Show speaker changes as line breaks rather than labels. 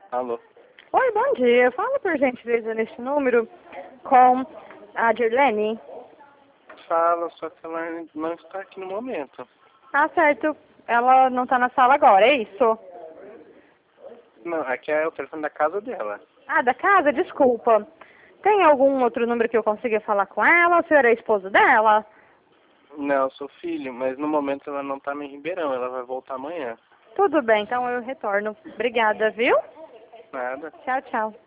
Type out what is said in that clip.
Alô?
Oi, bom dia. Fala por gentileza nesse número com a Dirlene.
Fala, só que ela não está aqui no momento.
Ah, certo. Ela não tá na sala agora, é isso?
Não, aqui é o telefone da casa dela.
Ah, da casa? Desculpa. Tem algum outro número que eu consiga falar com ela? O senhor é esposo dela?
Não, eu sou filho, mas no momento ela não está em Ribeirão, ela vai voltar amanhã.
Tudo bem, então eu retorno. Obrigada, viu?
Nada.
Tchau, tchau.